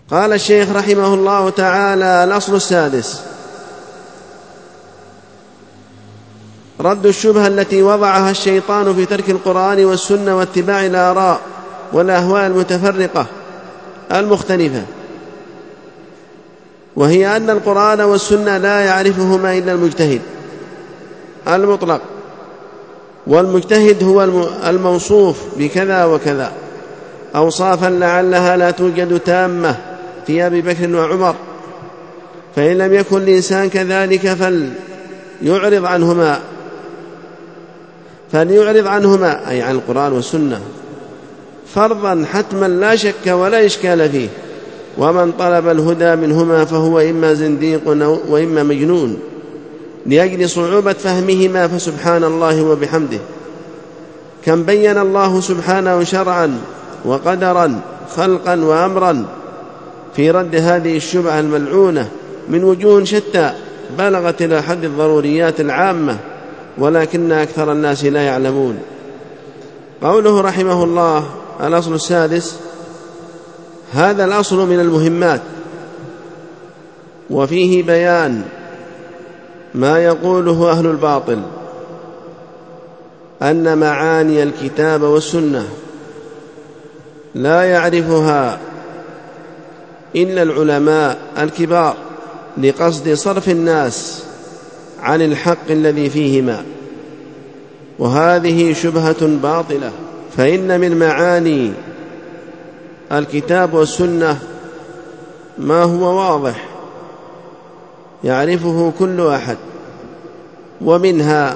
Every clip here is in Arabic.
قال الشيخ رحمه الله تعالى: الأصل السادس: رد الشبهة التي وضعها الشيطان في ترك القرآن والسنة واتباع الآراء والأهواء المتفرقة المختلفة، وهي أن القرآن والسنة لا يعرفهما إلا المجتهد المطلق، والمجتهد هو الموصوف بكذا وكذا أوصافا لعلها لا توجد تامة في أبي بكر وعمر، فإن لم يكن الإنسان كذلك فليعرض عنهما أي عن القرآن والسنة فرضا حتما لا شك ولا إشكال فيه، ومن طلب الهدى منهما فهو إما زنديق وإما مجنون لأجل صعوبة فهمهما. فسبحان الله وبحمده كم بين الله سبحانه شرعا وقدرا خلقا وأمرا في رد هذه الشبهة الملعونة من وجوه شتى بلغت إلى حد الضروريات العامة، ولكن أكثر الناس لا يعلمون. قوله رحمه الله: الأصل السادس، هذا الأصل من المهمات، وفيه بيان ما يقوله أهل الباطل أن معاني الكتاب والسنة لا يعرفها إلا العلماء الكبار لقصد صرف الناس عن الحق الذي فيهما، وهذه شبهة باطلة، فإن من معاني الكتاب والسنة ما هو واضح يعرفه كل أحد، ومنها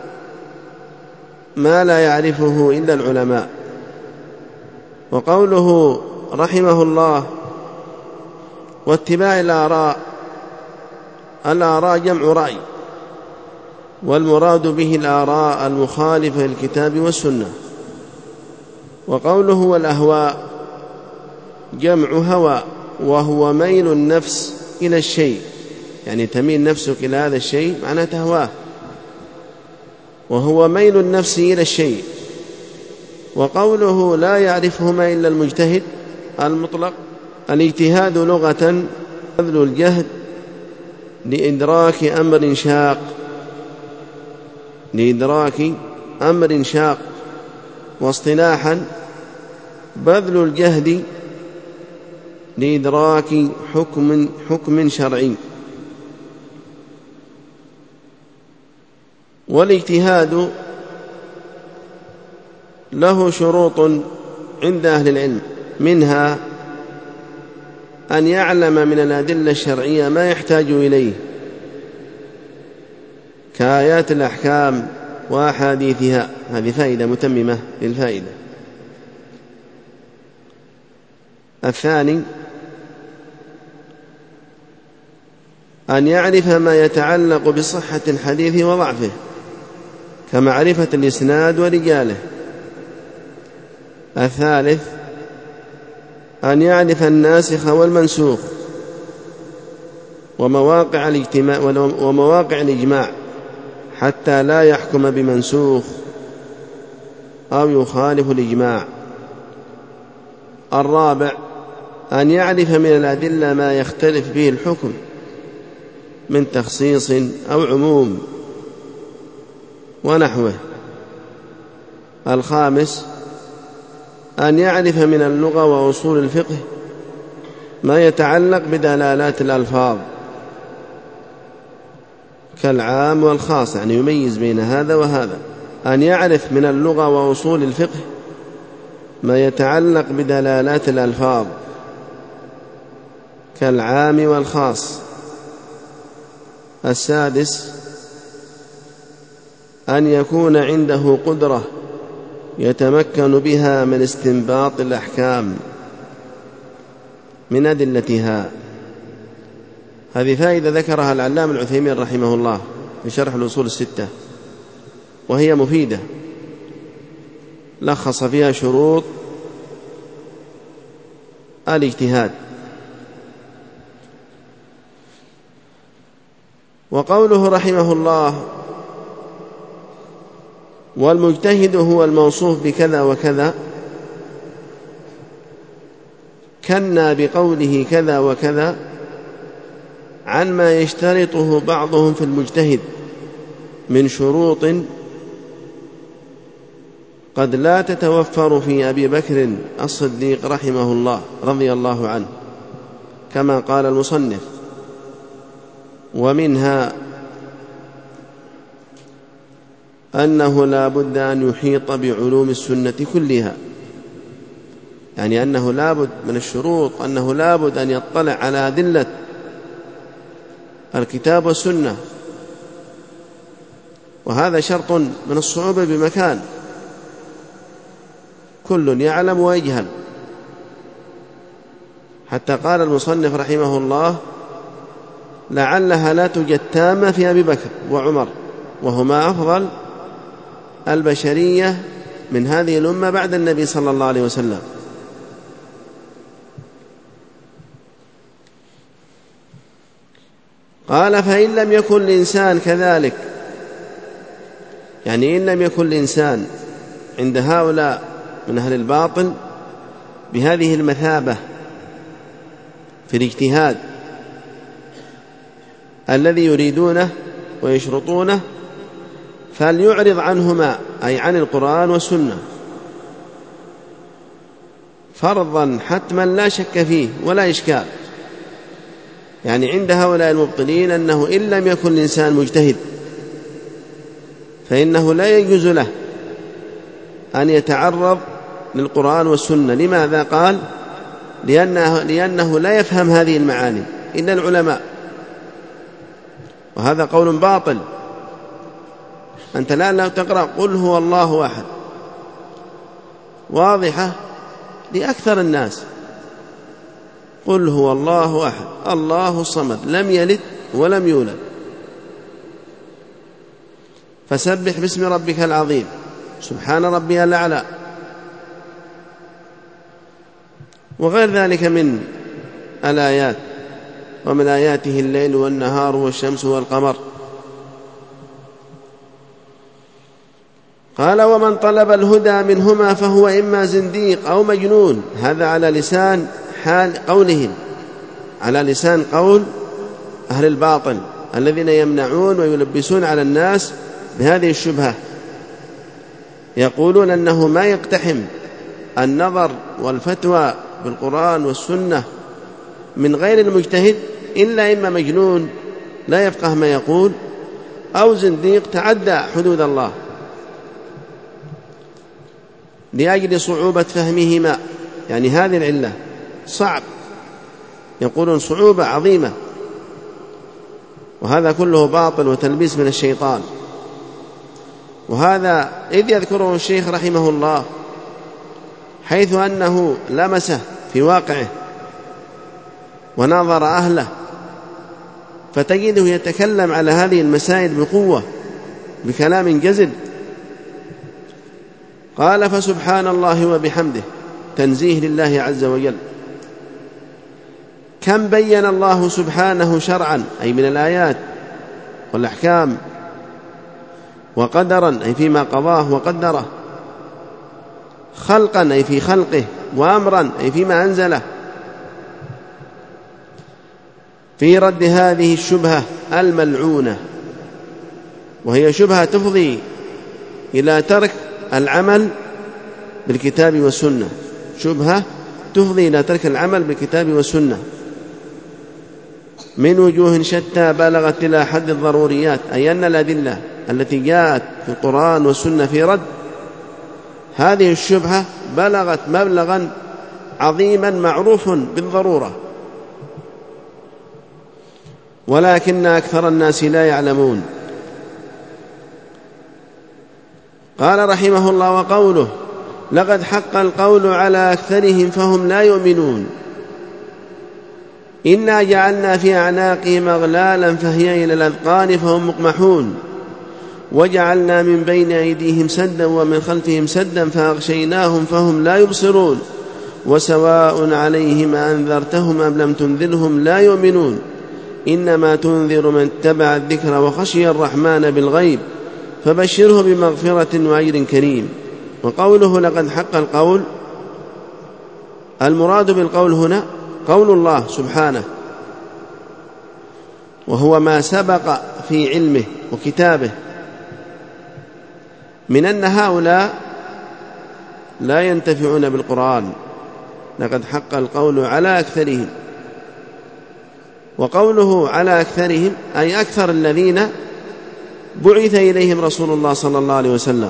ما لا يعرفه إلا العلماء. وقوله رحمه الله: واتباع الآراء جمع رأي، والمراد به الآراء المخالفة للكتاب والسنة. وقوله والأهواء جمع هوى، وهو ميل النفس إلى الشيء، يعني تميل نفسك إلى هذا الشيء معناه تهواه، وهو ميل النفس إلى الشيء. وقوله لا يعرفهما إلا المجتهد المطلق، الاجتهاد لغة بذل الجهد لإدراك أمر شاق، واصطلاحا بذل الجهد لإدراك حكم شرعي. والاجتهاد له شروط عند أهل العلم، منها أن يعلم من الأدلة الشرعية ما يحتاج إليه كآيات الأحكام وأحاديثها. هذه فائدة متممة للفائدة. الثاني أن يعرف ما يتعلق بصحة الحديث وضعفه كمعرفة الإسناد ورجاله. الثالث أن يعرف الناسخ والمنسوخ ومواقع الإجماع حتى لا يحكم بمنسوخ أو يخالف الإجماع. الرابع أن يعرف من الأدلة ما يختلف به الحكم من تخصيص أو عموم ونحوه. الخامس أن يعرف من اللغة وأصول الفقه ما يتعلق بدلالات الألفاظ كالعام والخاص، يعني يميز بين هذا وهذا. أن يعرف من اللغة وأصول الفقه ما يتعلق بدلالات الألفاظ كالعام والخاص. السادس أن يكون عنده قدرة يتمكن بها من استنباط الأحكام من أدلتها. هذه فائدة ذكرها العلامة العثيمين رحمه الله في شرح الأصول الستة، وهي مفيدة، لخص فيها شروط الاجتهاد. وقوله رحمه الله: والمجتهد هو الموصوف بكذا وكذا، كنا بقوله كذا وكذا عن ما يشترطه بعضهم في المجتهد من شروط قد لا تتوفر في أبي بكر الصديق رحمه الله رضي الله عنه، كما قال المصنف: ومنها أنه لا بد أن يحيط بعلوم السنة كلها، يعني أنه لا بد من الشروط أنه لا بد أن يطلع على أدلة الكتاب والسنة، وهذا شرط من الصعوبة بمكان، كل يعلم ويجهل. حتى قال المصنف رحمه الله: لعلها لا توجد تامة في أبي بكر وعمر، وهما أفضل البشرية من هذه الأمة بعد النبي صلى الله عليه وسلم. قال: فإن لم يكن الإنسان كذلك، يعني إن لم يكن الإنسان عند هؤلاء من أهل الباطل بهذه المثابة في الاجتهاد الذي يريدونه ويشرطونه، فليعرض عنهما، أي عن القرآن والسنة، فرضا حتما لا شك فيه ولا إشكال. يعني عند هؤلاء المبطلين أنه إن لم يكن الإنسان مجتهد فإنه لا يجوز له أن يتعرض للقرآن والسنة. لماذا؟ قال: لأنه لا يفهم هذه المعاني إلا العلماء، وهذا قول باطل. أنت الآن لو تقرأ قل هو الله أحد واضحة لأكثر الناس، قل هو الله أحد الله الصمد لم يلد ولم يولد، فسبح باسم ربك العظيم سبحان ربي الأعلى، وغير ذلك من الآيات، ومن آياته الليل والنهار والشمس والقمر. قال: ومن طلب الهدى منهما فهو إما زنديق أو مجنون. هذا على لسان حال قولهم، على لسان قول أهل الباطل الذين يمنعون ويلبسون على الناس بهذه الشبهة، يقولون أنه ما يقتحم النظر والفتوى بالقرآن والسنة من غير المجتهد إلا إما مجنون لا يفقه ما يقول، أو زنديق تعدى حدود الله لأجل صعوبة فهمهما. يعني هذه العلة صعب، يقولون صعوبة عظيمة، وهذا كله باطل وتلبيس من الشيطان. وهذا إذ يذكره الشيخ رحمه الله حيث أنه لمسه في واقعه وناظر أهله، فتجده يتكلم على هذه المسائل بقوة بكلام جزل. قال: فسبحان الله وبحمده، تنزيه لله عز وجل. كم بين الله سبحانه شرعا، أي من الآيات والأحكام، وقدرا، أي فيما قضاه وقدره، خلقا، أي في خلقه، وأمرا، أي فيما أنزله، في رد هذه الشبهة الملعونة، وهي شبهة تفضي إلى ترك العمل بالكتاب والسنة، شبهة تفضي إلى ترك العمل بالكتاب والسنة من وجوه شتى بلغت إلى حد الضروريات، أي أن الأدلة التي جاءت في القرآن والسنة في رد هذه الشبهة بلغت مبلغا عظيما معروف بالضرورة، ولكن أكثر الناس لا يعلمون. قال رحمه الله: وقوله: لقد حق القول على أكثرهم فهم لا يؤمنون. إنا جعلنا في أعناقهم أغلالا فهي إلى الأذقان فهم مقمحون، وجعلنا من بين أيديهم سدا ومن خلفهم سدا فأغشيناهم فهم لا يبصرون، وسواء عليهم أنذرتهم أم لم تنذرهم لا يؤمنون، إنما تنذر من اتبع الذكر وخشي الرحمن بالغيب فبشره بمغفرة وأجر كريم. وقوله: لقد حق القول، المراد بالقول هنا قول الله سبحانه، وهو ما سبق في علمه وكتابه من أن هؤلاء لا ينتفعون بالقرآن، لقد حق القول على أكثرهم. وقوله على أكثرهم أي أكثر الذين بعث إليهم رسول الله صلى الله عليه وسلم.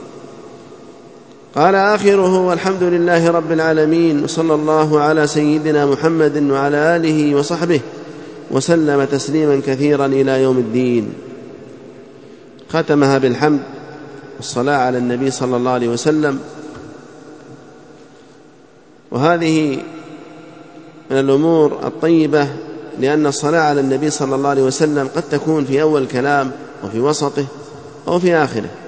قال آخره: والحمد لله رب العالمين، وصلى الله على سيدنا محمد وعلى آله وصحبه وسلم تسليما كثيرا إلى يوم الدين. ختمها بالحمد والصلاة على النبي صلى الله عليه وسلم. وهذه من الأمور الطيبة، لأن الصلاة على النبي صلى الله عليه وسلم قد تكون في أول كلام وفي وسطه أو في آخره.